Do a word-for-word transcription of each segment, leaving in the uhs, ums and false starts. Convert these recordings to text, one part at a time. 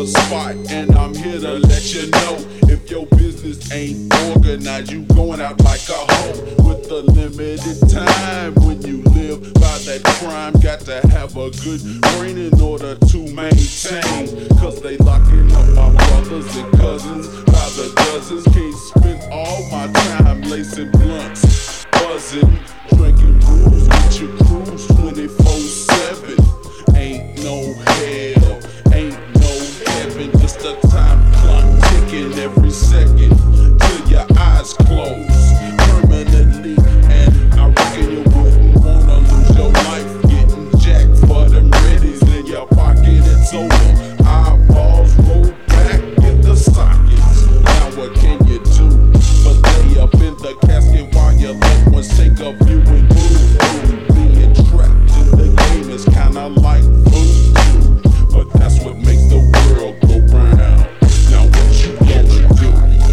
the spot, and I'm here to let you know. If your business ain't organized, you going out like a hoe with a limited time. When you live by that crime, got to have a good brain in order to maintain. Cause they locking up my brothers and cousins by the dozens. Can't spend all my time lacing blunts, buzzing, drinking brews with your crews twenty-four seven. Ain't no hell, ain't no heaven, just a time clock ticking every second till your eyes close permanently. And I reckon you wouldn't wanna lose your life getting jacked for them readies in your pocket. It's over, eyeballs roll back in the sockets. Now what can you do but lay up in the casket while your loved ones take a view and move? Being trapped in the game is kinda like food, but that's what makes the world go round. Now what you gonna do?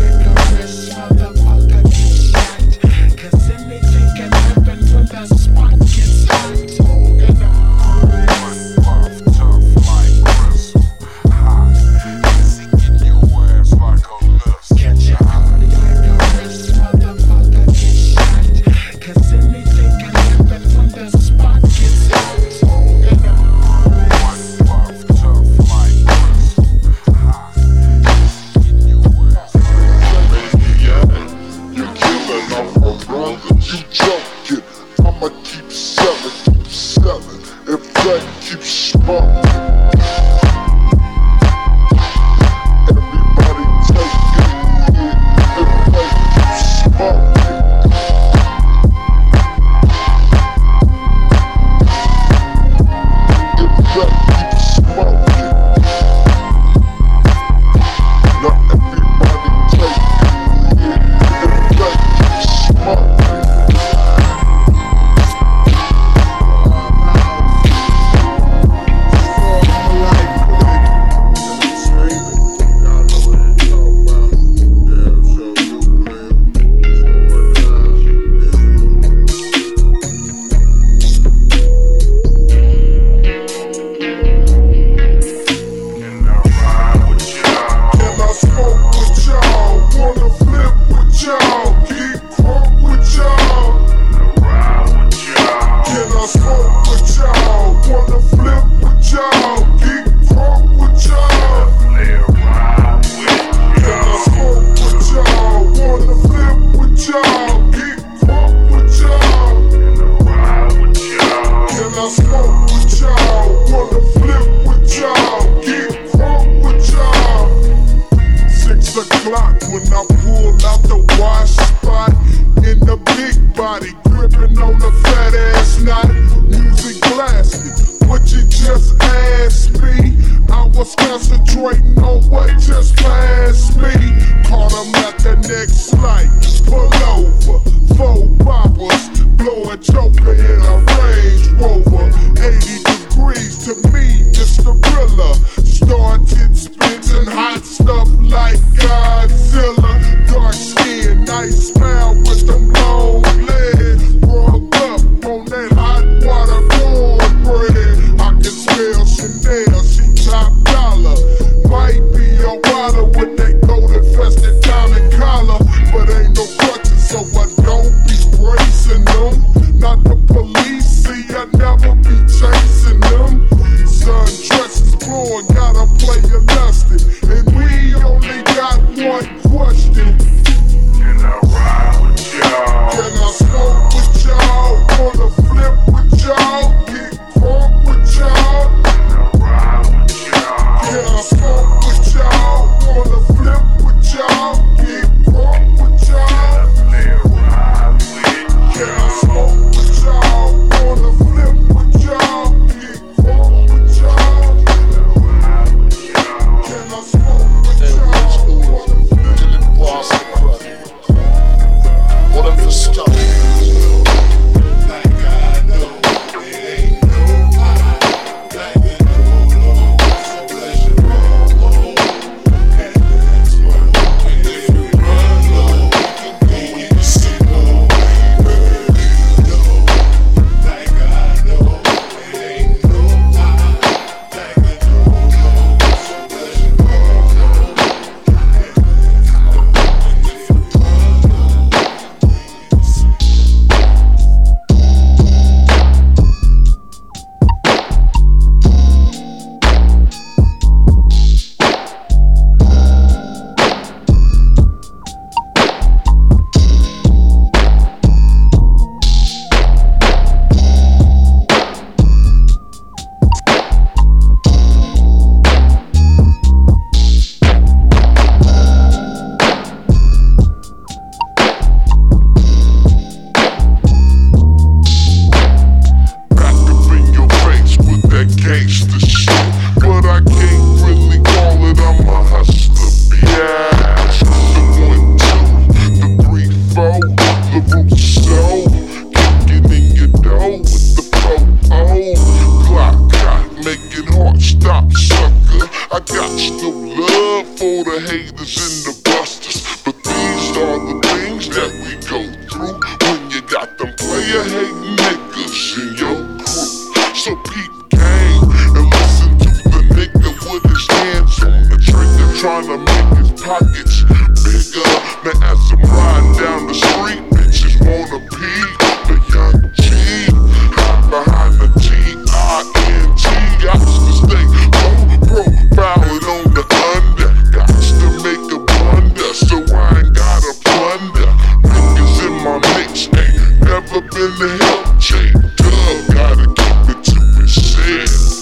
Cause anything can happen when the spot gets hot. Tough like crystal, hot, easy in your ass like a list. Catch your body like a wrist, motherfucker get shot. Cause anything can happen when the spot gets hot. You joking, I'ma keep selling, keep selling, if that keeps smoking. Everybody take it, if that keeps smoking. If that keeps smoking. Now everybody take it, if that keeps smoking. When I pull out the wash spot in the big body, gripping on the fat ass knot, music blasting. What you just asked me, I was concentrating on what just passed me. Caught him at the next light, pull over, four poppers, blow a joker in a Range Rover. eighty degrees to me, it's the thriller. Started spitting hot stuff like Godzilla. Dark skin, nice smile with them long legs. Rug up on that hot water cornbread. I can smell Chanel, she top dollar. Might be a water with that gold infested diamond collar, but ain't no crutches, so I don't be bracing them. Not the police. for the haters and the busters, but these are the things that we go through when you got them player hating niggas in your crew. So peep game and listen to the nigga with his hands on the trigger, trying to make his pockets bigger. Man, as I'm riding down the street, bitches wanna peep the young G, hide behind the T I N G. Got to stay low profile on the under, got to make a blunder, so I ain't gotta plunder. Niggas in my mix ain't never been to help. J Dub gotta keep it to himself.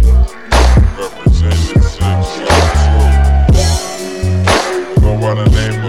by the name